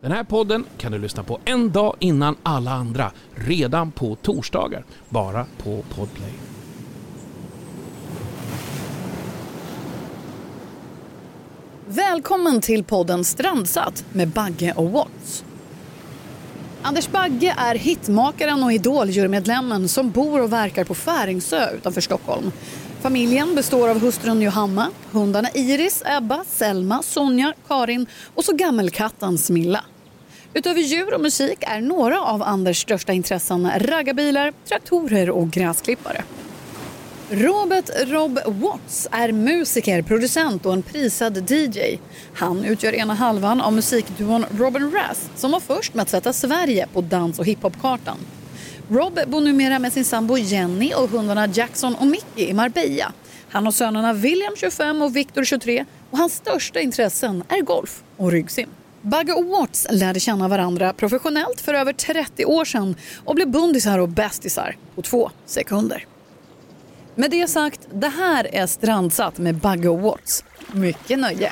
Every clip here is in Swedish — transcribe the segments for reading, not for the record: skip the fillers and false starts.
Den här podden kan du lyssna på en dag innan alla andra, redan på torsdagar, bara på Podplay. Välkommen till podden Strandsatt med Bagge och Watts. Anders Bagge är hitmakaren och idoljurmedlemmen som bor och verkar på Färingsö utanför Stockholm. Familjen består av hustrun Johanna, hundarna Iris, Ebba, Selma, Sonja, Karin och så gammelkatten Smilla. Utöver djur och musik är några av Anders största intressen raggarbilar, traktorer och gräsklippare. Robert Rob Watts är musiker, producent och en prisad DJ. Han utgör ena halvan av musikduon Robin Rass som var först med att sätta Sverige på dans- och hiphopkartan. Rob bor numera med sin sambo Jenny och hundarna Jackson och Mickey i Marbella. Han har sönerna William 25 och Victor 23 och hans största intressen är golf och ryggsim. Bagge och Watts lärde känna varandra professionellt för över 30 år sedan och blev bundisar och bästisar på 2 sekunder. Med det sagt, det här är Strandsatt med Bagge och Watts. Mycket nöje.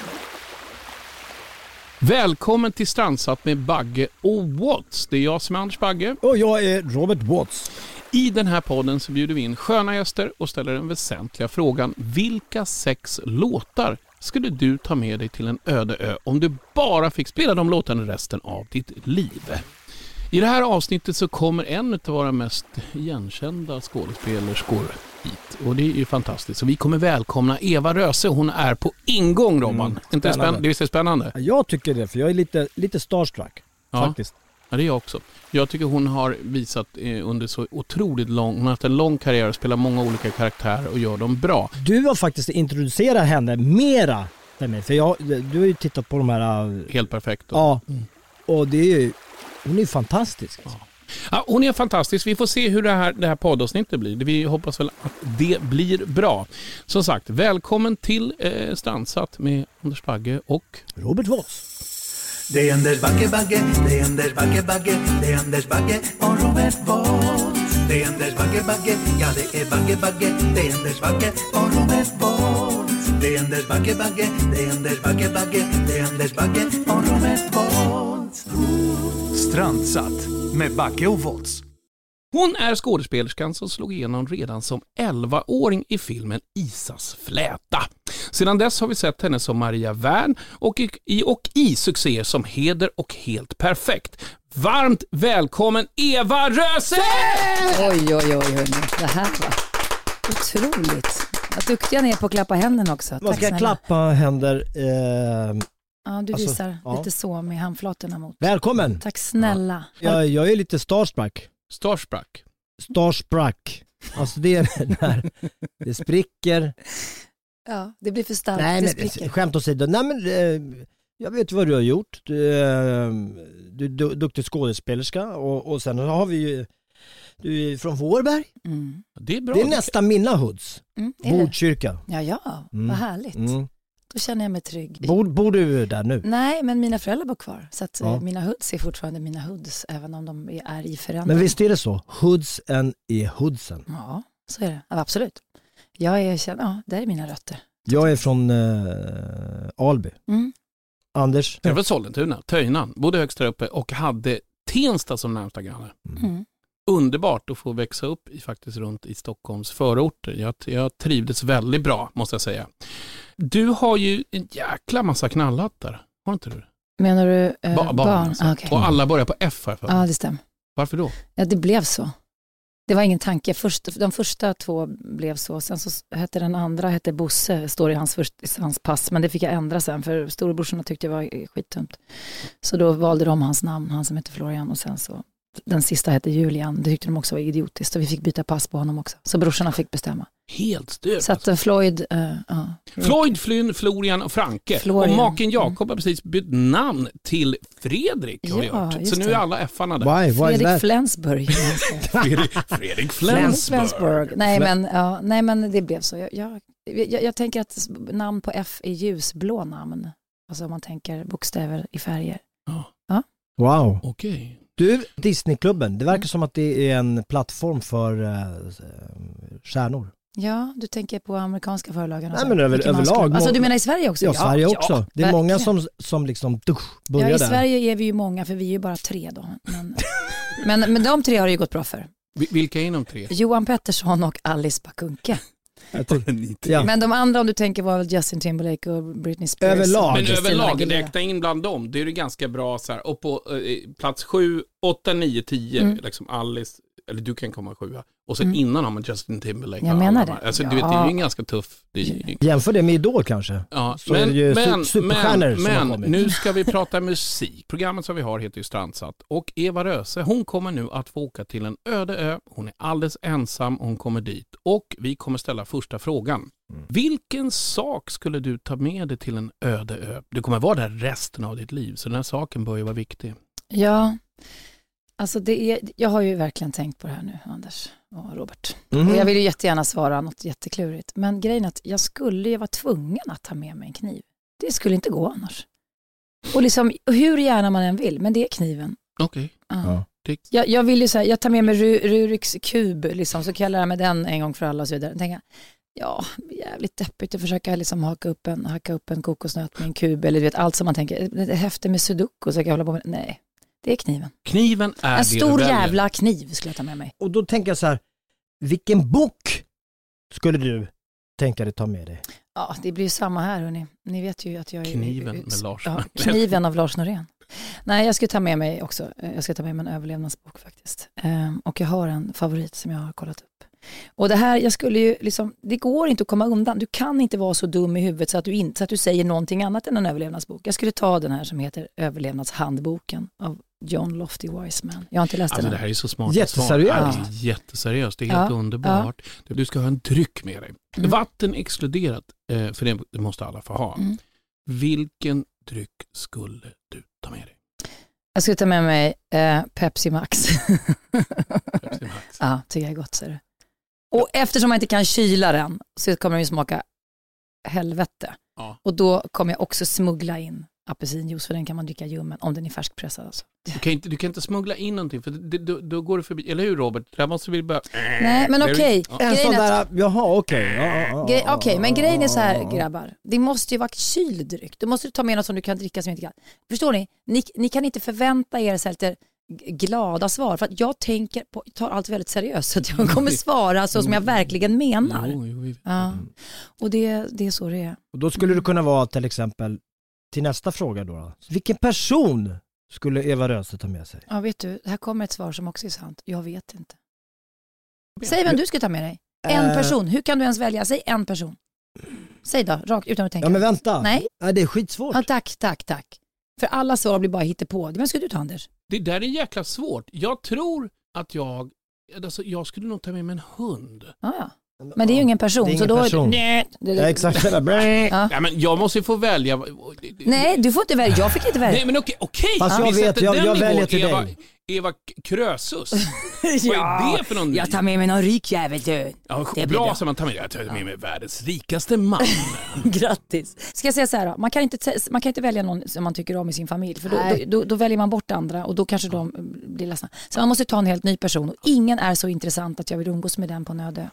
Välkommen till Strandsatt med Bagge och Watts. Det är jag som är Anders Bagge. Och jag är Robert Watts. I den här podden så bjuder vi in sköna gäster och ställer den väsentliga frågan: vilka 6 låtar skulle du ta med dig till en öde ö om du bara fick spela de låtarna resten av ditt liv? I det här avsnittet så kommer en av våra mest igenkända skådespelerskor hit. Och det är ju fantastiskt. Så vi kommer välkomna Eva Röse. Hon är på ingång, Robban. Inte det är spännande? Jag tycker det, för jag är lite starstruck, faktiskt. Ja, det är jag också. Jag tycker hon har visat under så otroligt lång... Hon har haft en lång karriär och spelar många olika karaktärer och gör dem bra. Du har faktiskt introducerat henne mera för mig. För du har ju tittat på de här... Helt perfekt. Ja, och det är ju... Hon är fantastisk. Ja, hon är fantastisk. Vi får se hur det här poddavsnittet blir. Vi hoppas väl att det blir bra. Som sagt, välkommen till Strandsatt med Anders Bagge och Robert Watts. Det är Anders Bagge, det är Anders Bagge, det är Anders Bagge och Robert Watts. Det är Anders Bagge, ja det är Bagge, det är Anders Bagge och Robert Watts. Det är Anders Bagge, det är Anders Bagge, det är Anders Bagge och Robert Watts. Strandsatt med Bagge och Watts. hon är skådespelerskan som slog igenom redan som 11-åring i filmen Isas fläta. Sedan dess har vi sett henne som Maria Wern och i succéer som Heder och Helt perfekt. Varmt välkommen Eva Röse! Oj. Det här var otroligt. Vad duktiga ni är på att klappa händerna också. Man ska klappa händer. Ja, du visar lite så med handflatorna mot. Välkommen! Tack snälla. Ja, jag är lite starstruck. Starstruck. Alltså det är när det spricker. Ja, det blir för starkt. Nej, det spricker. Skämt åsido. Nej, men jag vet vad du har gjort. Du är duktig skådespelerska och sen har vi ju, du är från Vårberg. Mm. Det är bra. Det är nästan mina hoods. Botkyrka. Ja, vad härligt. Då känner jag mig trygg. Bor du där nu? Nej, men mina föräldrar bor kvar. Så att mina hoods är fortfarande mina hoods, även om de är i förändring. Men visst är det så? Hoodsen är hoodsen. Ja, så är det. Ja, absolut. Jag är, det är mina rötter. Jag är från Alby. Anders? Jag var Sollentuna, Töjnan, bodde högst där uppe och hade Tensta som närmsta granne. Underbart att få växa upp runt i Stockholms förorter. Jag trivdes väldigt bra, måste jag säga. Du har ju en jäkla massa knallhattar, har inte du? Menar du barn? Alltså. Okay. Och alla börjar på F här. Ja, det stämmer. Varför då? Ja, det blev så. Det var ingen tanke. De första 2 blev så. Sen så hette den andra Bosse, står i hans pass. Men det fick jag ändra sen, för storebrorsorna tyckte jag var skittumt. Så då valde de hans namn, han som heter Florian. Och sen så, den sista hette Julian. Det tyckte de också var idiotiskt. Och vi fick byta pass på honom också. Så brorsorna fick bestämma. Helt stört. Så att Floyd... Floyd, Flynn, Florian och Franke. Och maken Jakob har precis bytt namn till Fredrik, har jag hört. Så nu är alla F-arna där. Fredrik Flensburg. Fredrik Flensburg. Nej, men det blev så. Jag tänker att namn på F är ljusblå namn. Alltså om man tänker bokstäver i färger. Ja. Wow. Okej. Du, Disneyklubben, det verkar som att det är en plattform för stjärnor. Ja, du tänker på amerikanska förlagen. Nej, men överlag. Alltså du menar i Sverige också? Ja, Sverige också. Ja, det är många verkligen. som liksom börjar där. I där. Sverige är vi ju många, för vi är ju bara 3 då. Men de 3 har det ju gått bra för. Vilka är de 3? Johan Pettersson och Alice Bakunke. Ja. Men de andra, om du tänker, var väl Justin Timberlake och Britney Spears. Överlag. Men Christina överlag, Aguilera. räkna in bland dem. Det är ju ganska bra så här. Och på plats 7, 8, 9, 10 liksom Alice, eller du kan komma 7. Och så innan har man Justin Timberlake. Jag menar det. Alltså, du vet, det är ju en ganska tuff... Jämför det med Idol kanske. Ja, Så är det ju superstjärnor som har kommit. nu ska vi prata musik. Programmet som vi har heter ju Strandsatt. Och Eva Röse, hon kommer nu att få åka till en öde ö. Hon är alldeles ensam, hon kommer dit. Och vi kommer ställa första frågan. Vilken sak skulle du ta med dig till en öde ö? Du kommer vara där resten av ditt liv, så den här saken bör ju vara viktig. Ja, alltså jag har ju verkligen tänkt på det här nu, Anders och Robert. Mm. Och jag vill ju jättegärna svara något jätteklurigt. Men grejen är att jag skulle ju vara tvungen att ta med mig en kniv. Det skulle inte gå annars. Och liksom, hur gärna man än vill, men det är kniven. Okej. Ja. Jag vill ju säga, jag tar med mig Ruriks kub, liksom, så kallar jag med den en gång för alla och så vidare. Tänker, ja, jävligt deppigt att försöka liksom hacka upp en kokosnöt med en kub, eller du vet, allt som man tänker, det häfter med sudoku, så jag kan hålla på med. Nej, det är kniven. Kniven är en det stor du väljer. jävla kniv skulle jag ta med mig. Och då tänker jag så här, vilken bok skulle du tänka dig ta med dig? Ja, det blir ju samma här, hörni. Ni vet ju att jag är... Kniven med Lars. Ja, kniven av Lars Norén. Nej, jag ska ta med mig också. Jag ska ta med mig en överlevnadsbok faktiskt. Och jag har en favorit som jag har kollat upp. Och det här, jag skulle ju liksom... Det går inte att komma undan. Du kan inte vara så dum i huvudet så att du säger någonting annat än en överlevnadsbok. Jag skulle ta den här som heter Överlevnadshandboken av John Lofty Wiseman. Jag har inte läst den. Det här är så smart. Jätteseriöst. Ja, jätteseriöst. Det är helt underbart. Ja. Du ska ha en dryck med dig. Vatten exkluderat, för det måste alla få ha. Vilken dryck skulle du ta med dig? Jag skulle ta med mig Pepsi Max. Pepsi Max. Ja, tycker jag är gott, ser du. Och eftersom man inte kan kyla den så kommer den ju smaka helvete. Ja. Och då kommer jag också smuggla in apelsinjuice, för den kan man dricka ljummen om den är färskpressad. Alltså. Du kan inte smuggla in någonting, för då går det förbi. Eller hur, Robert? Där måste vi börja... Nej, men okej. En sån där, jaha, okej. Okej, men grejen är så här, grabbar. Det måste ju vara kyld dryck. Du måste ta med något som du kan dricka som inte kan. Förstår ni? Ni kan inte förvänta er så här lite glada svar, för att jag tar allt väldigt seriöst, så att jag kommer svara så som jag verkligen menar. Ja. Och det är så det är. Och då skulle det kunna vara till exempel till nästa fråga då. Vilken person skulle Eva Röse ta med sig? Ja, vet du, här kommer ett svar som också är sant. Jag vet inte. Säg vem du ska ta med dig. En person. Hur kan du ens välja? Säg en person. Säg då, rakt utan att tänka. Ja, men vänta. Nej. Ja, det är skitsvårt. Ja, tack. För alla svar blir bara hittepå. Vem ska du ta, Anders? Det där är jäkla svårt. Jag tror att jag skulle nog ta med mig en hund. Ja. Men det är ju ingen person. Det är ingen så då person. Ja, exakt. Ja. Ja, men jag måste ju få välja. Nej, du får inte välja. Jag fick inte välja. Nej, men okej. Fast jag vet, jag väljer till dig. Eva Krösus. Vad är det för någon? Jag tar med mig någon rik jävel, du. Ja, det bra som man tar med. Jag tar med mig världens rikaste man. Grattis. Ska jag säga så här då? Man kan inte välja någon som man tycker om i sin familj. För då väljer man bort andra och då kanske de blir ledsna. Så man måste ta en helt ny person. Och ingen är så intressant att jag vill umgås med den på nödö.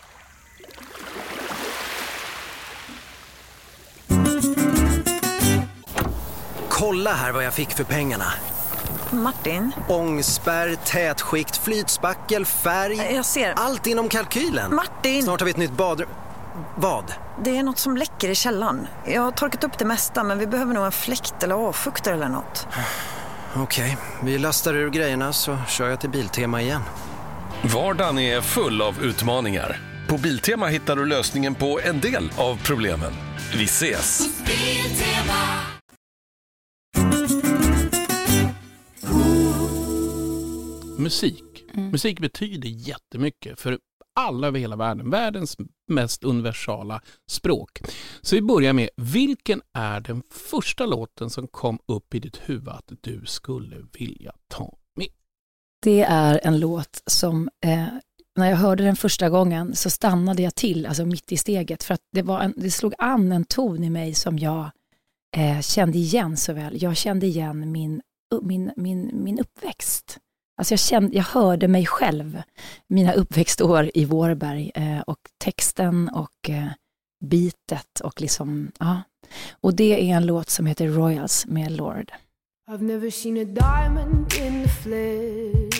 Kolla här vad jag fick för pengarna. Martin? Ångspärr, tätskikt, flytspackel, färg. Jag ser. Allt inom kalkylen. Martin! Snart har vi ett nytt badrum. Vad? Det är något som läcker i källaren. Jag har torkat upp det mesta, men vi behöver nog en fläkt eller avfuktare eller något. Okej, vi lastar ur grejerna så kör jag till Biltema igen. Vardagen är full av utmaningar. På Biltema hittar du lösningen på en del av problemen. Vi ses! Musik. Musik betyder jättemycket för alla över hela världen. Världens mest universala språk. Så vi börjar med, vilken är den första låten som kom upp i ditt huvud att du skulle vilja ta med? Det är en låt som när jag hörde den första gången så stannade jag till, alltså mitt i steget, för att det slog an en ton i mig som jag kände igen så väl. Jag kände igen min uppväxt. Alltså jag hörde mig själv, mina uppväxtår i Vårberg och texten och beatet och liksom, ja. Och det är en låt som heter Royals med Lord. I've never seen a diamond in the flesh.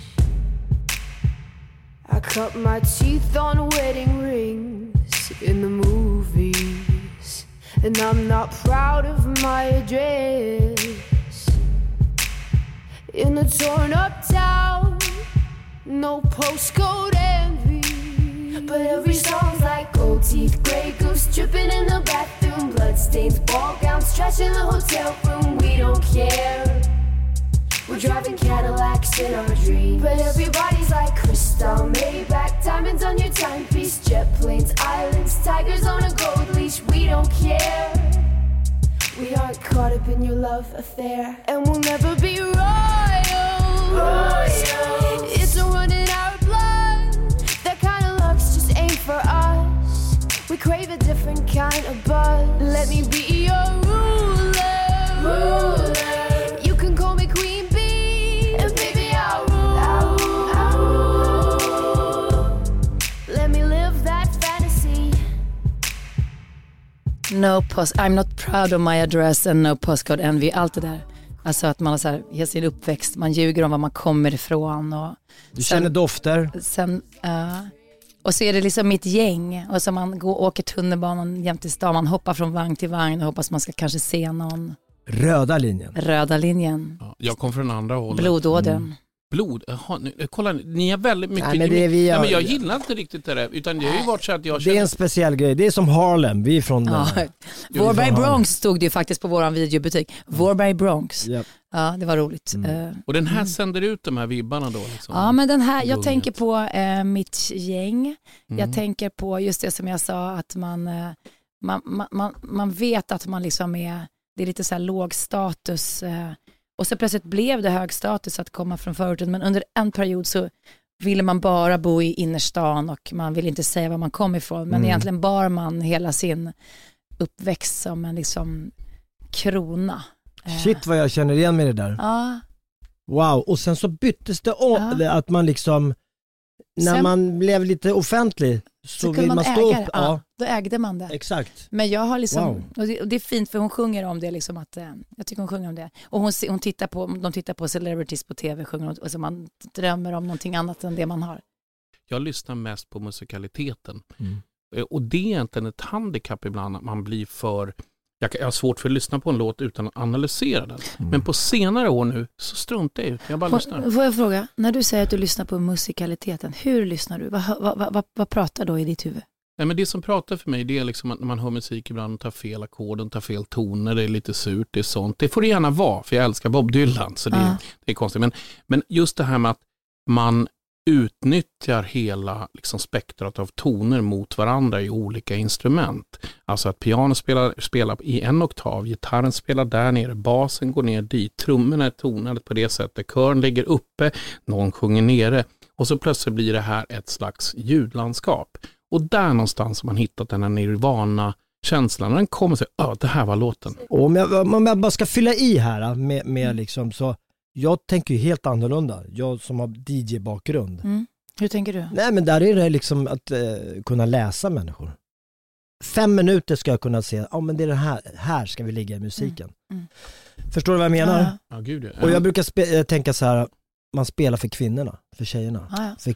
I cut my teeth on wedding rings in the movies. And I'm not proud of my address. In a torn up town, no postcode envy. But every song's like gold teeth, grey goose dripping in the bathroom, bloodstains, ball gowns, trash in the hotel room. We don't care. We're driving Cadillacs in our dreams. But everybody's like crystal, Maybach, diamonds on your timepiece, jet planes, islands, tigers on a gold leash. We don't care. We aren't caught up in your love affair, and we'll never be royals. It's a running our blood. That kind of luck's just ain't for us. We crave a different kind of buzz. Let me be your ruler. You can call me Queen Bee, and baby I'll rule. Let me live that fantasy. I'm not proud of my address and no postcode envy, allt det där. Alltså att man har så här, sin uppväxt, man ljuger om var man kommer ifrån. Och du känner dofter. Och så är det liksom mitt gäng. Och så man åker tunnelbanan jämt i stan. Man hoppar från vagn till vagn och hoppas man ska kanske se någon. Röda linjen. Ja, jag kom från andra hållet. Blodådern. Blod? Kolla, ni är väldigt mycket... Nej, men jag gillar inte riktigt det där. Utan det har ju varit så att jag Det är en speciell grej. Det är som Harlem. Vi är från... Vårberg Bronx stod det ju faktiskt på våran videobutik. Vårberg Bronx. Yep. Ja, det var roligt. Och den här sänder ut de här vibbarna då? Liksom. Ja, men den här, jag tänker på mitt gäng. Jag tänker på just det som jag sa, att man vet att man liksom det är lite så här låg status. Och så plötsligt blev det hög status att komma från förorten. Men under en period så ville man bara bo i innerstan och man ville inte säga var man kom ifrån. Men egentligen bar man hela sin uppväxt som en liksom krona. Shit vad jag känner igen med det där. Ja. Wow, och sen så byttes det om att man liksom, när man blev lite offentlig så vill man stå upp. Ja, då ägde man det. Exakt. Men jag har liksom, och det är fint för hon sjunger om det liksom, att jag tycker hon sjunger om det. Och de tittar på celebrities på tv, sjunger, och så man drömmer om någonting annat än det man har. Jag lyssnar mest på musikaliteten. Och det är egentligen ett handikapp ibland att man blir för... Jag har svårt för att lyssna på en låt utan att analysera den. Men på senare år nu så struntar jag ut. Jag bara lyssnar. Får jag fråga, när du säger att du lyssnar på musikaliteten, hur lyssnar du? Vad pratar då i ditt huvud? Nej, men det som pratar för mig, det är liksom att när man hör musik ibland och tar fel ackorden, tar fel toner, det är lite surt, det är sånt. Det får det gärna vara, för jag älskar Bob Dylan, så det är konstigt. Men just det här med att man utnyttjar hela liksom spektrat av toner mot varandra i olika instrument. Alltså att piano spelar i en oktav, gitarren spelar där nere, basen går ner dit, trummorna är tonade på det sättet, kören ligger uppe, någon sjunger nere, och så plötsligt blir det här ett slags ljudlandskap. Och där någonstans har man hittat den här nirvana-känslan, och den kommer sig, det här var låten. Och om jag bara ska fylla i här med liksom så. Jag tänker ju helt annorlunda. Jag som har DJ-bakgrund. Hur tänker du? Nej, men där är det liksom att kunna läsa människor. 5 minuter ska jag kunna se, men det är det här ska vi ligga i musiken. Förstår du vad jag menar? Ja, gud, ja. Och jag brukar tänka så här, man spelar för kvinnorna, för tjejerna. För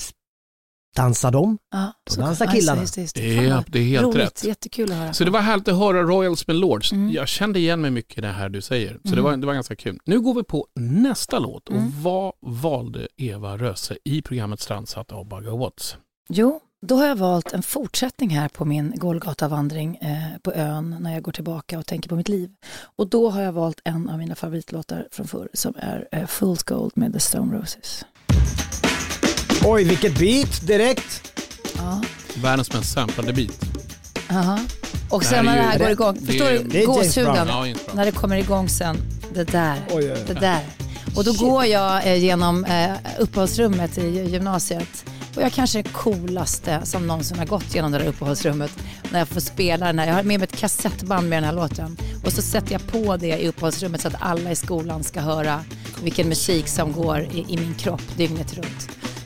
dansar de, då dansar killarna. Det är helt roligt, rätt. Jättekul att höra. Så det var härligt att höra Royals med Lords. Jag kände igen mig mycket i det här du säger. Så det var ganska kul. Nu går vi på nästa låt. Och vad valde Eva Röse i programmet Strandsatt av Bagge & Watts? Jo, då har jag valt en fortsättning här på min Golgata-vandring på ön när jag går tillbaka och tänker på mitt liv. Och då har jag valt en av mina favoritlåtar från förr som är Fool's Gold med The Stone Roses. Oj, vilket beat direkt. Ja. Världens mest samplade beat. Aha. Och sen när det här går igång, förstår du, gåshuden, när det kommer igång sen, det där. Och då går jag genom uppehållsrummet i gymnasiet. Och jag kanske är coolaste som någonsin har gått genom det där uppehållsrummet när jag får spela den här. Jag har med mig ett kassettband med den här låten. Och så sätter jag på det i uppehållsrummet så att alla i skolan ska höra vilken musik som går i min kropp dygnet runt.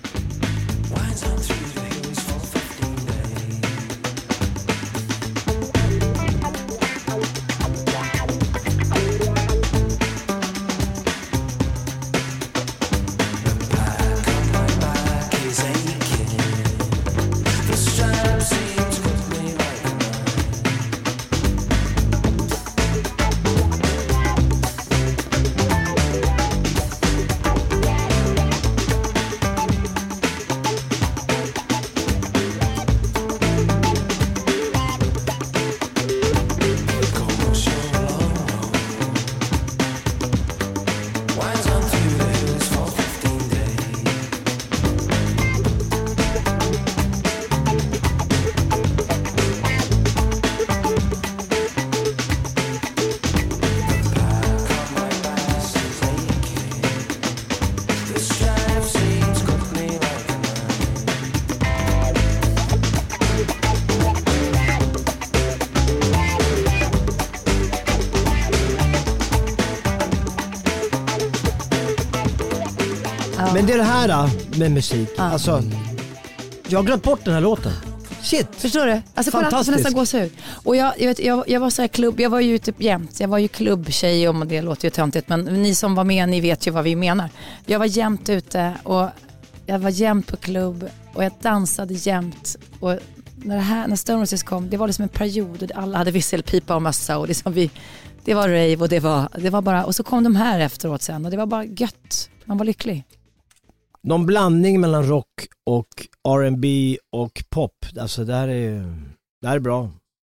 Men det är det här med musik. Alltså, jag har glömt bort den här låten. Shit. Förstår du? Alltså fantastiskt. Nästan gå så ut. Och jag var så här klubb, jag var ju ute jämt. Jag var ju klubbtjej, om det låter ju töntigt, men ni som var med, ni vet ju vad vi menar. Jag var jämt ute och jag var jämt på klubb och jag dansade jämt. Och när Stone Roses kom, det var liksom en period och alla hade visselpipa och massa och liksom det var rave och det var bara, och så kom de här efteråt sen och det var bara gött. Man var lycklig. Någon blandning mellan rock och R&B och pop. Alltså det här är bra.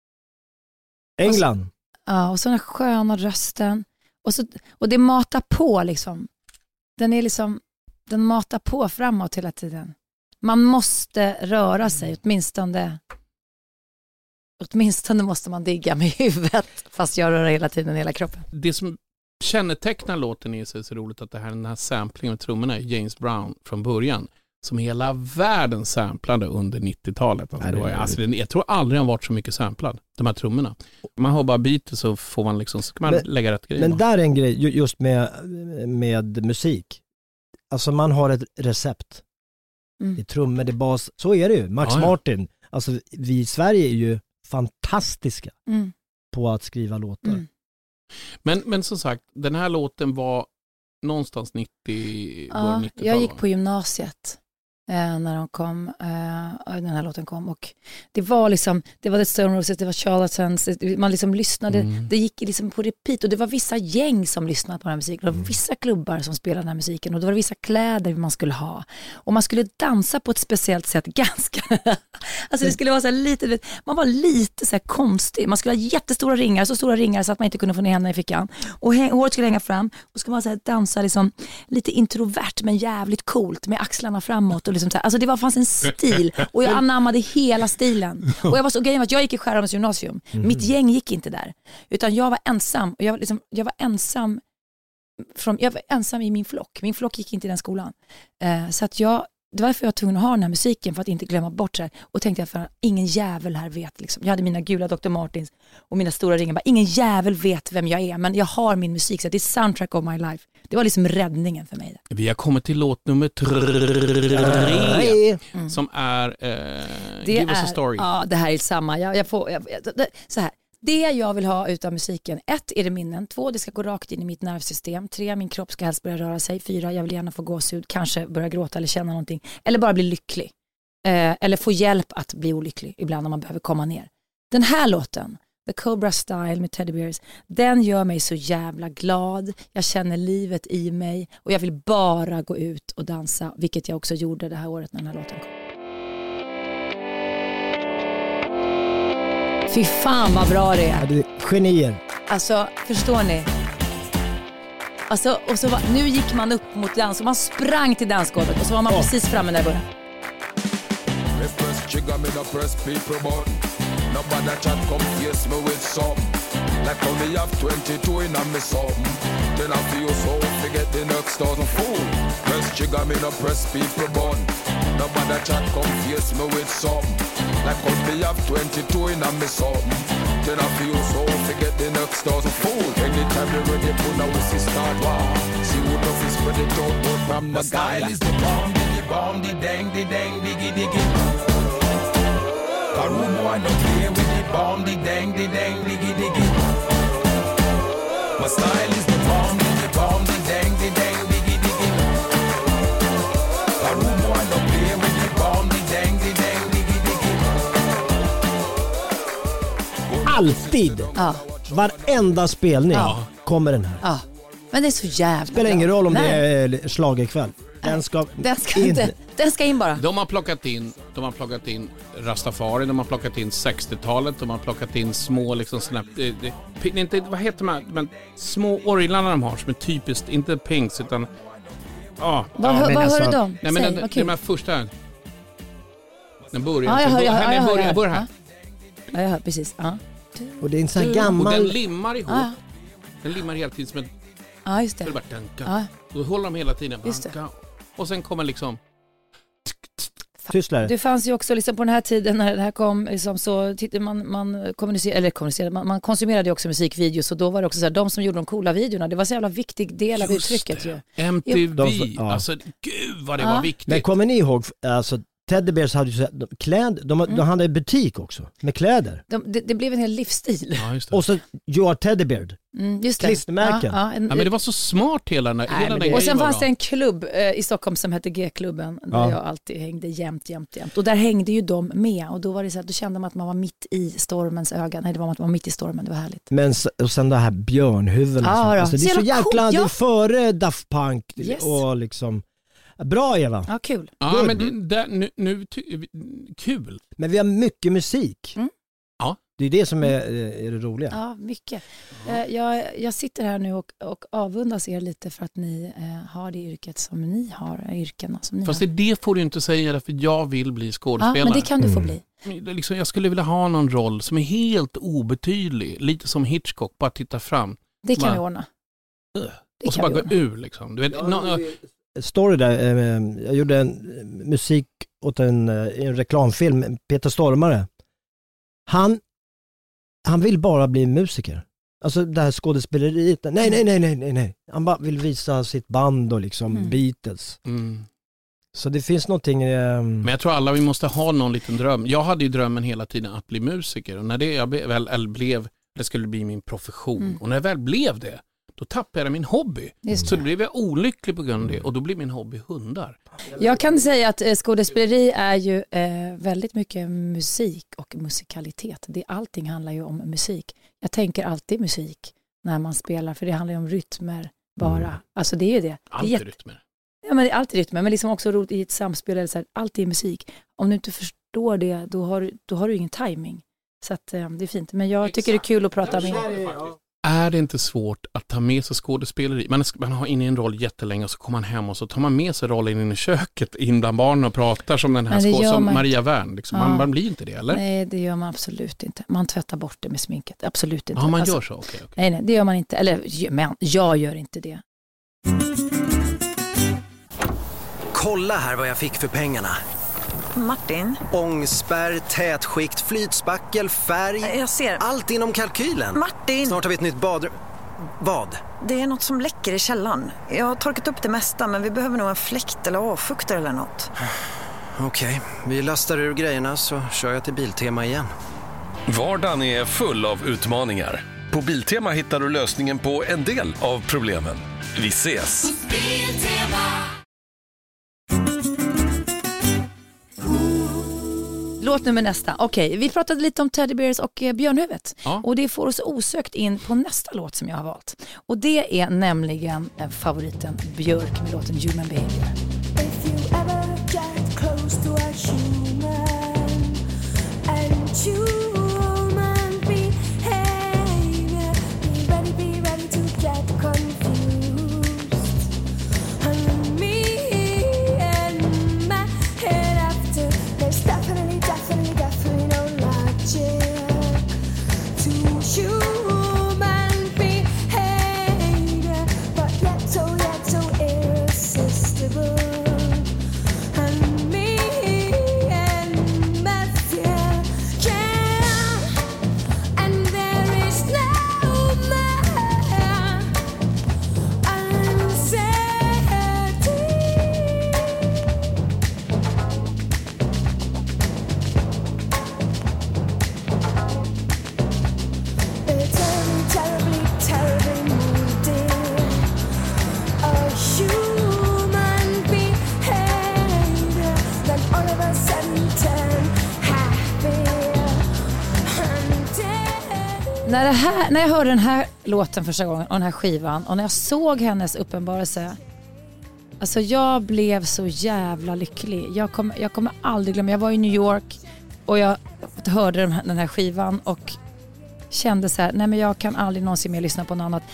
England. Och så den sköna rösten. Och det matar på liksom. Den matar på framåt hela tiden. Man måste röra sig, åtminstone måste man digga med huvudet, fast jag rör hela tiden hela kroppen. Det som kännetecknar låten är så roligt att den här samplingen av trummorna är James Brown från början, som hela världen samplade under 90-talet. Jag tror aldrig han varit så mycket samplad, de här trummorna. Man har bara beat så får man liksom, så kan man lägga rätt grejer. Men där är en grej just med musik. Alltså man har ett recept. Det är trummor, det är bas. Så är det ju. Max Martin. Alltså vi i Sverige är ju fantastiska på att skriva låtar. Men som sagt, den här låten var någonstans 90-talet. Jag gick på gymnasiet när de kom, den här låten kom, och det var liksom, det var The Stone Roses, det var Charlatans, man liksom lyssnade, det gick liksom på repeat, och det var vissa gäng som lyssnade på den här musiken, det var vissa klubbar som spelade den här musiken, och det var vissa kläder man skulle ha, och man skulle dansa på ett speciellt sätt, ganska alltså det skulle vara så här lite, man var lite så här konstig, man skulle ha jättestora ringar, så stora ringar så att man inte kunde få ner händerna i fickan, och håret skulle hänga fram, och skulle man så här dansa liksom lite introvert men jävligt coolt med axlarna framåt. Liksom, alltså det fanns en stil och jag anammade hela stilen. Och jag var så grejen att jag gick i Skärholmens gymnasium. Mitt gäng gick inte där, utan jag var ensam, och jag var ensam i min flock. Min flock gick inte i den skolan. Så att det var därför jag var tvungen att ha den här musiken, för att inte glömma bort det. Och tänkte att ingen jävel här vet liksom. Jag hade mina gula Dr. Martins och mina stora ringar. Ingen jävel vet vem jag är, men jag har min musik, så det är soundtrack of my life. Det var liksom räddningen för mig. Vi har kommit till låt nummer 3 som är Give Us a Story. Ja, det här är samma. Så här. Det jag vill ha utav musiken: 1, är det minnen. 2, det ska gå rakt in i mitt nervsystem. 3, min kropp ska helst börja röra sig. 4, jag vill gärna få gåshud, kanske börja gråta eller känna någonting. Eller bara bli lycklig. Eller få hjälp att bli olycklig ibland om man behöver komma ner. Den här låten, The Cobra Style med Teddy Bears, den gör mig så jävla glad. Jag känner livet i mig och jag vill bara gå ut och dansa, vilket jag också gjorde det här året när den här låten kom. Fy fan vad bra det är. Ja, du är genier. Alltså, förstår ni? Alltså, och så nu gick man upp mot dans och man sprang till dansgolvet och så var man precis framme när jag började. Nobody chat confuse me with some. Like how me have 22 in a me something. Then I feel so forget the next 1,000 fool. Press trigger me no press people button. Nobody chat confuse me with some. Like how me have 22 in a me something. Then I feel so forget the next door's a fool. Anytime you're ready, pull out we start war. See who nothing spread it out, but from the style is the bomb, the dang, diggy, diggy. A room boy no play with the bomb, the dang, diggy, diggy. My style is the bomb, the dang, diggy, diggy. A room boy no play with the bomb, the dang, diggy, diggy. Alltid! Ja. Varenda spelning kommer den här. Ja. Men det är så jävla Spelar ingen roll om det är schlagerkväll. Den ska in bara. De har plockat in Rastafari, de har plockat in 60-talet, de har plockat in små liksom såna inte vad heter man, men små orglarna de har som är typiskt inte Pinks utan vad hör du dem? Nej men den här första den börjar jag börjar här. Ja, jag hör precis. Ja. Och det är en sån här gammal och den limmar ihop. Den limmar hela tiden som en just det. Då håller de hela tiden och sen kommer liksom Tysslare. Det fanns ju också liksom på den här tiden när det här kom liksom, så man konsumerade ju också musikvideos och då var det också så här, de som gjorde de coola videorna, det var så jävla viktig del av uttrycket ju. MTV, alltså gud vad det var viktigt. Men kommer ni ihåg, alltså Teddy Bears hade ju kläder, de hade en butik också med kläder. Det blev en hel livsstil. Ja, just det. Och så You Are Teddy Bear. Just det. Klistermärken. Men det var så smart hela den och sen fanns det en klubb i Stockholm som hette G-klubben där jag alltid hängde jämt. Och där hängde ju de med och då var det så att då kände man att man var mitt i stormens öga. Nej, det var att man var mitt i stormen, det var härligt. Men och sen det här björnhuvuden. Alltså, det är så jäkla det är före Daft Punk och liksom bra Eva. Ja, kul. Ja, men nu kul. Men vi har mycket musik. Ja. Det är det som är det roliga. Ja, mycket. Jag sitter här nu och avundas er lite för att ni har det yrket som ni har, yrkena som ni Fast har. det får du inte säga därför jag vill bli skådespelare. Ja, men det kan du få bli. Liksom, jag skulle vilja ha någon roll som är helt obetydlig. Lite som Hitchcock, bara titta fram. Det kan vi ordna. Och så bara gå ur liksom. Du vet, story där, jag gjorde en musik åt en reklamfilm, Peter Stormare. Han vill bara bli musiker. Alltså det här skådespeleriet. Nej. Han bara vill visa sitt band och liksom Beatles. Så det finns någonting... Men jag tror alla vi måste ha någon liten dröm. Jag hade ju drömmen hela tiden att bli musiker. Och när det skulle bli min profession. Och när jag väl blev det, då tappade jag min hobby. Så då blev jag olycklig på grund av det. Och då blev min hobby hundar. Jag kan säga att skådespeleri är ju väldigt mycket musik och musikalitet. Allting handlar ju om musik. Jag tänker alltid musik när man spelar. För det handlar ju om rytmer bara. Alltså det är ju det. Alltid rytmer. Ja, men det är alltid rytmer. Men liksom också roligt i ett samspel. Eller så här, alltid är musik. Om du inte förstår det, då har du ingen timing. Så att, det är fint. Men jag tycker det är kul att prata med. Är det inte svårt att ta med sig skådespeleri? Man har inne i en roll jättelänge och så kommer man hem och så tar man med sig rollen in i köket in bland barnen och pratar som den här som Maria Wern. Liksom. Man blir inte det, eller? Nej, det gör man absolut inte. Man tvättar bort det med sminket. Absolut inte. Ja, man gör så? Okay. Nej, det gör man inte. Eller, men jag gör inte det. Kolla här vad jag fick för pengarna. Martin? Ångspärr, tätskikt, flytspackel, färg. Jag ser. Allt inom kalkylen. Martin! Snart har vi ett nytt badrum. Vad? Det är något som läcker i källaren. Jag har torkat upp det mesta, men vi behöver nog en fläkt eller avfuktare eller något. Okej, vi lastar ur grejerna så kör jag till Biltema igen. Vardagen är full av utmaningar. På Biltema hittar du lösningen på en del av problemen. Vi ses! Låt nummer nästa. Okej, vi pratade lite om Teddy Bears och björnhuvudet. Ja. Och det får oss osökt in på nästa låt som jag har valt. Och det är nämligen favoriten Björk med låten Human Behavior. If you ever get close to a human and human behavior, be ready to get confused. And me and my head after, there's definitely no logic to human behavior, but yet so irresistible. när jag hörde den här låten första gången och den här skivan och när jag såg hennes uppenbarelse, alltså jag blev så jävla lycklig. Jag kommer aldrig glömma, jag var i New York och jag hörde den här skivan och kände så här, nej men jag kan aldrig någonsin mer lyssna på något annat.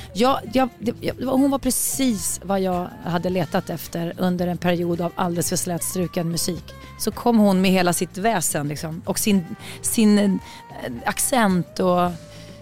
Hon var precis vad jag hade letat efter under en period av alldeles för slätstruken musik. Så kom hon med hela sitt väsen liksom, och sin accent och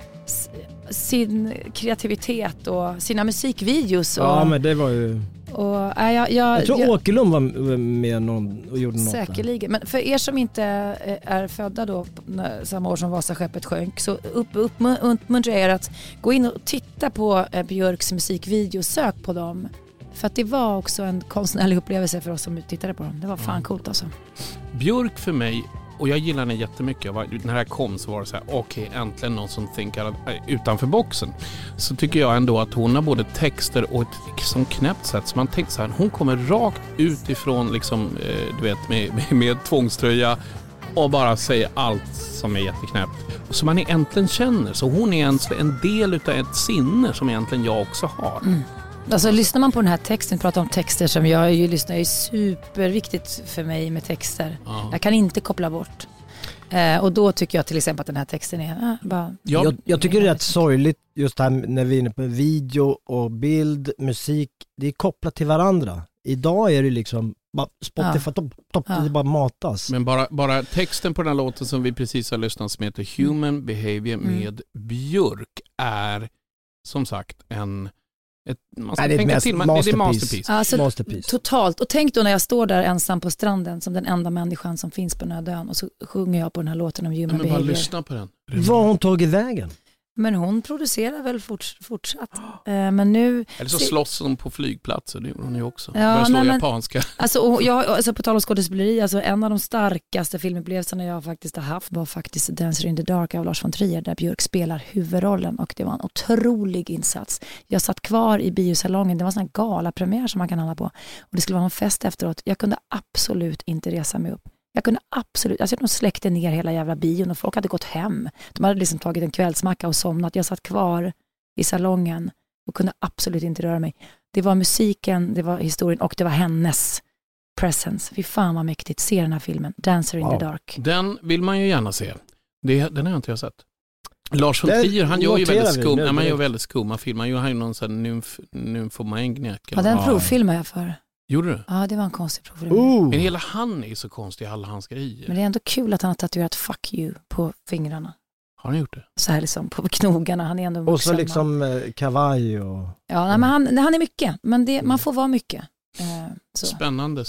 sin kreativitet och sina musikvideos. Ja, men det var ju... Och, jag tror Åkerlund var med någon och gjorde något. Säkerligen. Men för er som inte är födda då samma år som Vasaskeppet sjönk, så uppmuntrar jag er att gå in och titta på Björks musikvideo, sök på dem. För att det var också en konstnärlig upplevelse för oss som tittade på dem. Det var fan coolt alltså. Björk för mig, och jag gillar henne jättemycket. När det här kom så var det så här, okej, äntligen någon som tänker utanför boxen. Så tycker jag ändå att hon har både texter och ett som knäppt sätt. Så man tänker så här, hon kommer rakt utifrån liksom, du vet, med tvångströja och bara säger allt som är jätteknäppt. Så man äntligen känner. Så hon är en del av ett sinne som egentligen jag också har. Mm. Alltså lyssnar man på den här texten, pratar om texter som jag lyssnar, är superviktigt för mig med texter. Ja. Jag kan inte koppla bort. Och då tycker jag till exempel att den här texten är bara... Jag tycker det är rätt sorgligt just här när vi är inne på video och bild, musik, det är kopplat till varandra. Idag är det liksom bara Spotify, det bara matas. Men bara texten på den här låten som vi precis har lyssnat som heter Human Behavior med Björk är som sagt man ska tänka till, men det är masterpiece. Alltså, masterpiece. Totalt. Och tänk då när jag står där ensam på stranden som den enda människan som finns på den här dön och så sjunger jag på den här låten om human behavior. Men bara lyssna på den. Vad har hon tagit vägen? Men hon producerar väl fortsatt. Men nu... Eller så slåss hon på flygplatser, det gjorde hon ju också. Ja, börjar slå japanska. Alltså på tal om skådespeleri, alltså en av de starkaste filmupplevelserna jag faktiskt har haft var faktiskt Dancer in the Dark av Lars von Trier, där Björk spelar huvudrollen och det var en otrolig insats. Jag satt kvar i biosalongen, det var en sån här galapremiär som man kan handla på och det skulle vara en fest efteråt. Jag kunde absolut inte resa mig upp. De släckte ner hela jävla bion och folk hade gått hem. De hade liksom tagit en kvällsmacka och somnat. Jag satt kvar i salongen och kunde absolut inte röra mig. Det var musiken, det var historien och det var hennes presence. Fy fan vad mäktigt. Se den här filmen, Dancer in the Dark. Den vill man ju gärna se. Den har jag inte sett. Lars von Trier, han gör ju väldigt skumma filmer. Han gör ju någon sån nymfomaniac. Ja, den provfilmar jag för. Gjorde du? Ja, det var en konstig provfilm. Men hela han är så konstig, alla hans grejer. Men det är ändå kul att han har tatuerat fuck you på fingrarna. Har han gjort det? Så här liksom på knogarna. Han är ändå och så liksom kavaj och... Ja, nej, men han är mycket. Men man får vara mycket. Så. Spännande.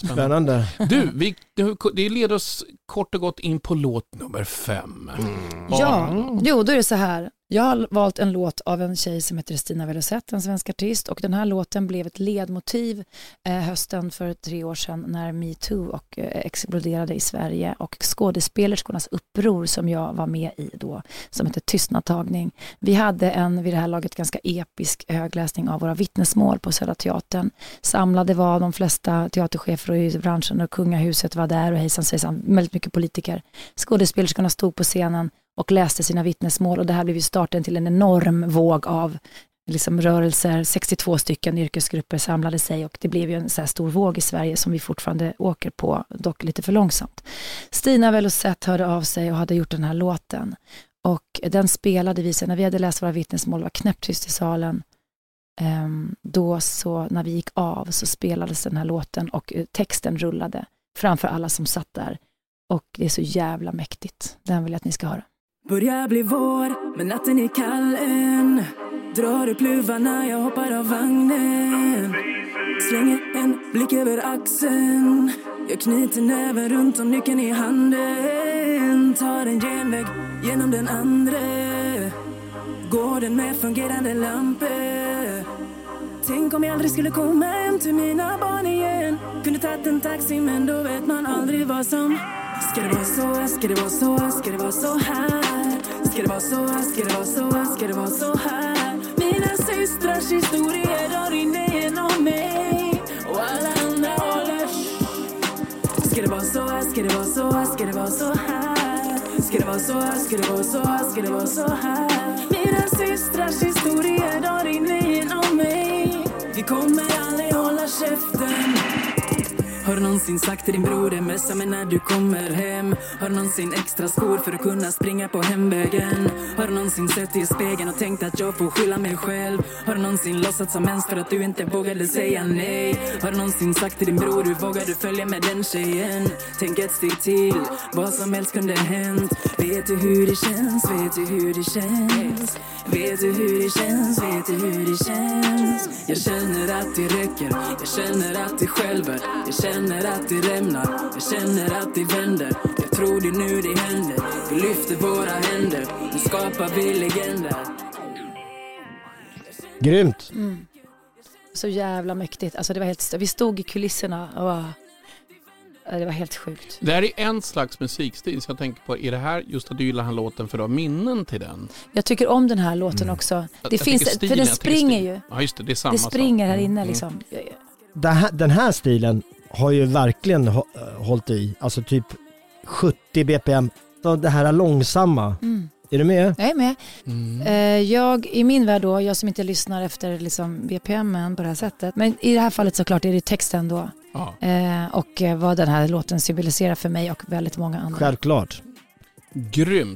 Du, det leder oss kort och gott in på låt nummer 5. Ja, då är det så här. Jag har valt en låt av en tjej som heter Stina Velocet, en svensk artist, och den här låten blev ett ledmotiv hösten för 3 år sedan när Me Too och exploderade i Sverige, och skådespelerskornas uppror som jag var med i då, som heter Tystnadtagning. Vi hade vid det här laget ganska episk högläsning av våra vittnesmål på Södra Teatern. Samlade var de flesta teaterchefer i branschen och kungahuset var där och hejsan, väldigt mycket politiker. Skådespelerskorna stod på scenen och läste sina vittnesmål, och det här blev ju starten till en enorm våg av liksom rörelser. 62 stycken yrkesgrupper samlade sig och det blev ju en så här stor våg i Sverige som vi fortfarande åker på, dock lite för långsamt. Stina Velocet hörde av sig och hade gjort den här låten, och den spelade vi sen när vi hade läst våra vittnesmål, var knäpptyst i salen. Då så när vi gick av så spelades den här låten och texten rullade framför alla som satt där, och det är så jävla mäktigt. Den vill jag att ni ska höra. Börjar bli vår, men natten är kall än. Drar upp luvarna, jag hoppar av vagnen. Slänger en blick över axeln. Jag knyter näven runt om nyckeln i handen. Tar en genväg genom den andra. Går den med fungerande lampor. Tänk om jag aldrig skulle komma hem till mina barn igen. Kunde tagit en taxi, men då vet man aldrig vad som. Ska det vara så, ska det vara så, ska det vara så här? Ska det vara så, ska det vara så, ska det vara så här? Mina systrars historier, de rinner genom mig. Och alla andra håller. Ska det vara så, ska det vara så, ska det vara så här? Ska det vara vara så här, ska det vara så här, ska det vara så här. Mina systrars historier, de rinner genom mig. Vi kommer aldrig hålla käften. Har du någonsin sagt till din bror messa mig när du kommer hem? Har du någonsin extra skor för att kunna springa på hemvägen? Har du någonsin sett i spegeln och tänkt att jag får skylla mig själv? Har du någonsin låtsats som ens för att du inte vågade säga nej? Har du någonsin sagt till din bror du vågade följa med den tjejen? Tänk ett steg till, vad som helst kunde hänt. Vet du hur det känns, vet du hur det känns? Vet du hur det känns, vet du hur det känns? Jag känner att det räcker, jag känner att det skälver. Jag känner att det rämnar, jag känner att det vänder. Jag tror det nu det händer. Vi lyfter våra händer, nu skapar vi legender. Grymt. Så jävla mäktigt. Alltså det var helt vi stod i kulisserna och det var helt sjukt. Det här är en slags musikstil, så jag tänker på, är det här just att du gillar han låten för att ha minnen till den? Jag tycker om den här låten också. Det finns, stilen, för den springer ju. Ja just det, det är samma. Det springer här inne liksom. Den här stilen har ju verkligen hållit i, alltså typ 70 bpm. Så det här är långsamma. Är du med? Jag är med. Jag i min värld då, jag som inte lyssnar efter liksom BPM:en på det här sättet. Men i det här fallet såklart är det texten då. Ja. Och vad den här låten symboliserar för mig och väldigt många andra. Självklart. Grymt.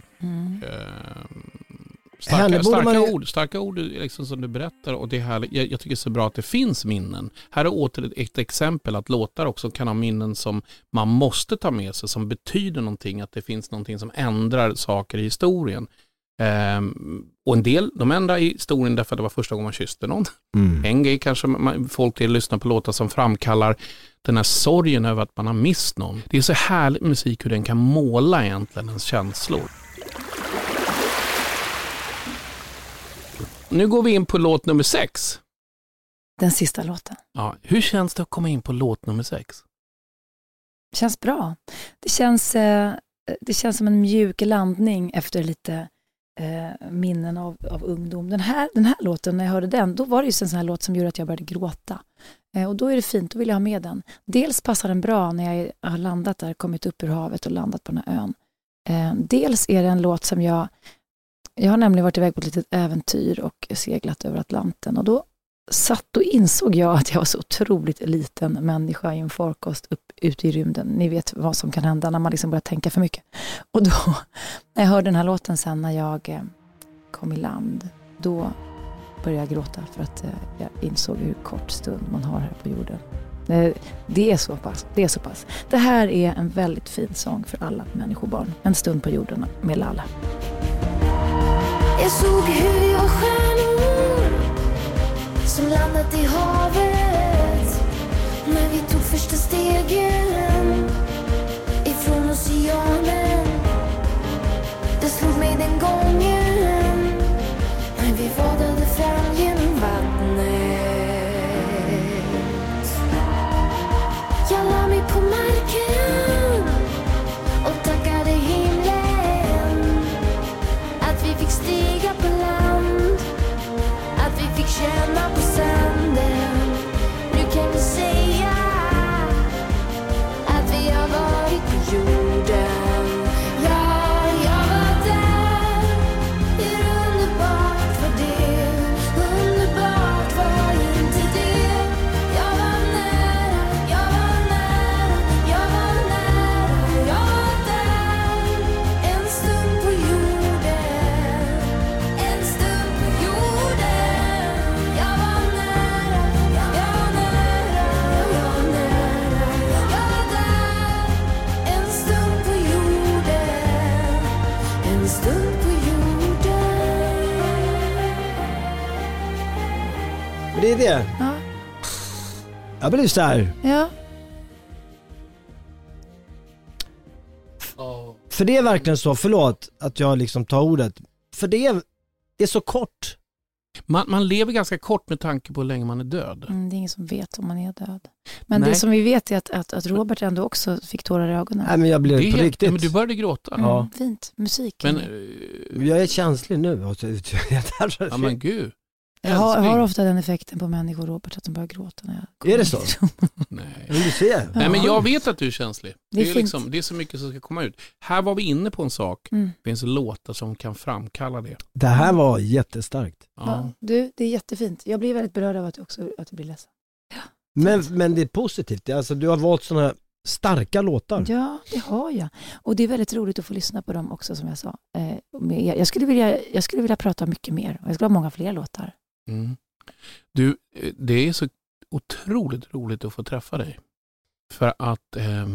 Starka ord liksom, som du berättar, och det här, jag tycker det är så bra att det finns minnen. Här är åter ett exempel att låtar också kan ha minnen som man måste ta med sig, som betyder någonting, att det finns någonting som ändrar saker i historien. Och en del, de ändrar i historien därför att det var första gången man kysste någon. En grej kanske folk till lyssnar på låtar som framkallar den här sorgen över att man har mist någon. Det är så härlig musik hur den kan måla egentligen ens känslor. Nu går vi in på låt nummer 6. Den sista låten. Ja, hur känns det att komma in på låt nummer 6? Det känns bra. Det känns som en mjuk landning efter lite minnen av ungdom. Den här låten, när jag hörde den, då var det just en sån här låt som gjorde att jag började gråta. Och då är det fint, då vill jag ha med den. Dels passar den bra när jag har landat där, kommit upp ur havet och landat på den här ön. Dels är det en låt som jag har nämligen varit iväg på ett litet äventyr och seglat över Atlanten. Och då insåg jag att jag var så otroligt liten människa i en farkost ute i rymden. Ni vet vad som kan hända när man liksom börjar tänka för mycket. Och då, när jag hörde den här låten sen när jag kom i land, då började jag gråta för att jag insåg hur kort stund man har här på jorden. Det är så pass. Det här är en väldigt fin sång för alla människobarn. En stund på jorden med Lalla. Jag såg hur jag stjärnor som landat i havet när vi tog första stegen ifrån oceanen. Det slog mig den gången när vi vadade fram genom vattnet. Jag la mig på marken och tackade himlen att vi fick stiga på land, att vi fick känna på sanden. Nu kan vi säga att vi har varit på jorden. Ja, jag var där. Hur underbart var det? Underbart var inte det? Jag var nära, jag var nära, jag var nära, jag var där. En stund på jorden, en stund på jorden. Jag var nära, jag var nära, jag var nära, jag var där. En stund på jorden, en stund på jorden. Men det är det. Ja. Jag blir så här. Ja. För det är verkligen så, förlåt att jag liksom tar ordet. För det är så kort. Man lever ganska kort med tanke på hur länge man är död. Det är ingen som vet om man är död. Men Nej. det som vi vet är att Robert ändå också fick tårar i ögonen. Nej, men jag blev på riktigt. Men du började gråta. Ja. Fint, musik. Men, jag är känslig nu. ja men gud. Jag har ofta den effekten på människor, Robert, att de börjar gråta när jag är det så? Nej. Men du ser. Nej, men jag vet att du är känslig. Det är liksom, det är så mycket som ska komma ut. Här var vi inne på en sak. Det finns låtar som kan framkalla det. Det här var jättestarkt. Ja. Du, det är jättefint. Jag blir väldigt berörd av att du blir ledsen. Ja. Men det är positivt. Alltså, du har valt sådana starka låtar. Ja, det har jag. Och det är väldigt roligt att få lyssna på dem också, som jag sa. Jag skulle vilja prata mycket mer. Jag skulle ha många fler låtar. Du, det är så otroligt roligt att få träffa dig. För att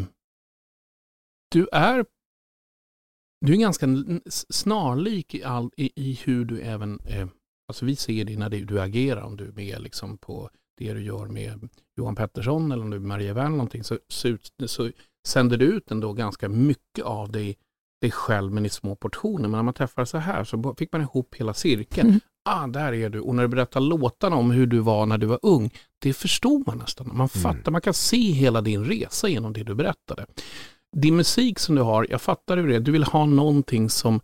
du är ganska snarlik i hur du även... alltså vi ser det när du agerar, om du är med liksom på det du gör med Johan Pettersson eller om du är Maria Wern någonting, så sänder du ut ändå ganska mycket av dig själv, men i små portioner. Men när man träffar så här så fick man ihop hela cirkeln. Där är du. Och när du berättar låtarna om hur du var när du var ung, det förstod man nästan. Man fattar, man kan se hela din resa genom det du berättade. Din musik som du har, jag fattar hur det är. Du vill ha någonting som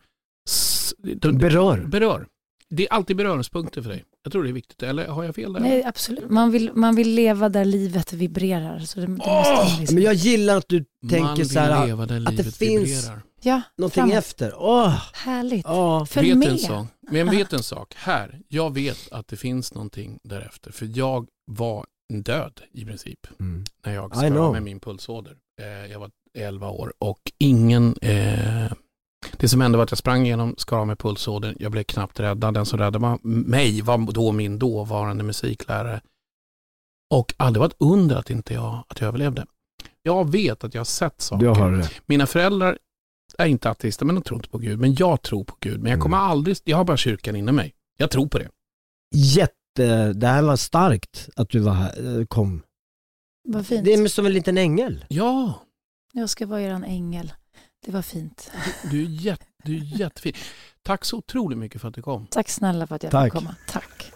berör. Det är alltid beröringspunkter för dig. Jag tror det är viktigt. Eller har jag fel där? Nej, absolut. Man vill leva där livet vibrerar. Så det måste liksom... Men jag gillar att du tänker så här att det finns någonting efter. Härligt. Följ med. Men vet en sak. Här, jag vet att det finns någonting därefter. För jag var död i princip. När jag skar med min pulsåder. Jag var 11 år. Och ingen... Det som hände var att jag sprang igenom, skar av med pulsådern. Jag blev knappt räddad. Den som räddade mig var då min dåvarande musiklärare. Och aldrig var ett under att jag överlevde. Jag vet att jag har sett saker. Mina föräldrar är inte ateister, men de tror inte på Gud. Men jag tror på Gud. Men jag kommer aldrig... Jag har bara kyrkan inne mig. Jag tror på det. Det här var starkt att du var här, kom. Vad fint. Det är som en liten ängel. Ja. Jag ska vara eran ängel. Det var fint. Du är jättefin. Tack så otroligt mycket för att du kom. Tack snälla för att jag fick komma. Tack.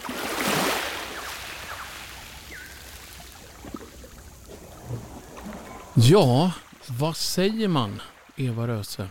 Ja, vad säger man, Eva Röse?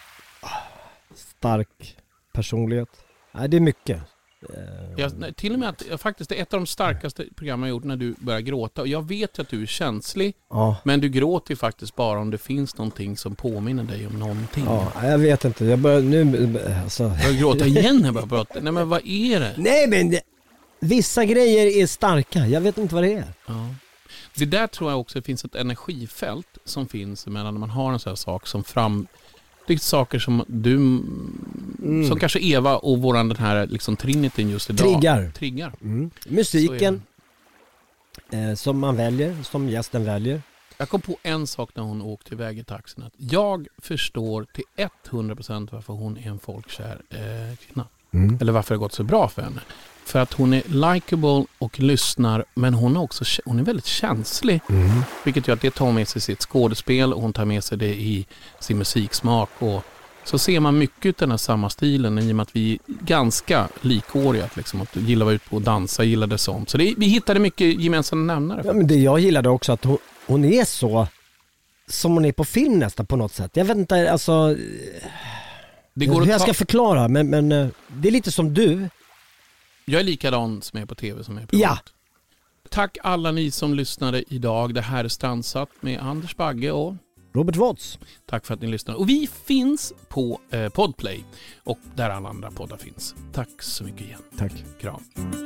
Stark personlighet. Nej, det är mycket. Till och med att faktiskt det är ett av de starkaste programmen jag gjort när du börjar gråta. Och jag vet att du är känslig, men du gråter ju faktiskt bara om det finns någonting som påminner dig om någonting. Ja, jag vet inte. Jag börjar nu... Alltså. Jag gråter igen när jag börjar prata. Nej, men vad är det? Nej, men vissa grejer är starka. Jag vet inte vad det är. Ja. Det där tror jag också det finns ett energifält som finns mellan när man har en sån här sak som det är saker som du som kanske Eva och våran den här liksom Trinityn just idag triggar. Musiken som man väljer, som gästen väljer. Jag kom på en sak när hon åkte iväg i taxin, att jag förstår till 100% varför hon är en folkkär kvinna. Eller varför det har gått så bra för henne. För att hon är likable och lyssnar, men hon är väldigt känslig. Vilket gör att det tar med sig sitt skådespel och hon tar med sig det i sin musiksmak. Och så ser man mycket av den här samma stilen i och med att vi är ganska likåriga. Liksom, att gillar att vara ute på och dansa, gillade sånt. Så vi hittade mycket gemensamma nämnare. Ja, men det jag gillade också att hon är så som hon är på film nästan på något sätt. Jag vet inte, alltså... Det går jag ska förklara, men det är lite som du. Jag är likadan som är på tv som är på privat. Tack alla ni som lyssnade idag. Det här är Strandsatt med Anders Bagge och Robert Watts. Tack för att ni lyssnade. Och vi finns på Podplay och där alla andra poddar finns. Tack så mycket igen. Tack. Kram.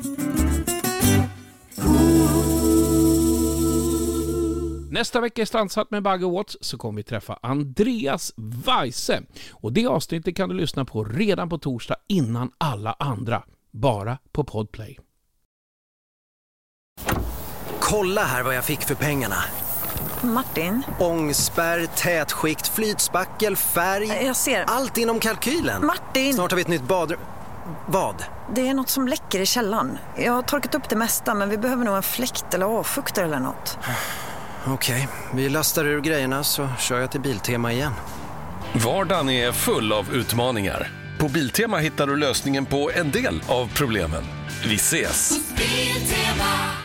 Nästa vecka är Strandsatt med Bagge och Watts så kommer vi träffa Andreas Weise. Och det avsnittet kan du lyssna på redan på torsdag innan alla andra. Bara på Podplay. Kolla här vad jag fick för pengarna. Martin? Ångspärr, tätskikt, flytspackel, färg. Jag ser. Allt inom kalkylen. Martin! Snart har vi ett nytt badrum. Vad? Det är något som läcker i källaren. Jag har torkat upp det mesta, men vi behöver nog en fläkt eller avfuktare eller något. Okej, vi lastar ur grejerna så kör jag till Biltema igen. Vardagen är full av utmaningar. På Biltema hittar du lösningen på en del av problemen. Vi ses! Biltema.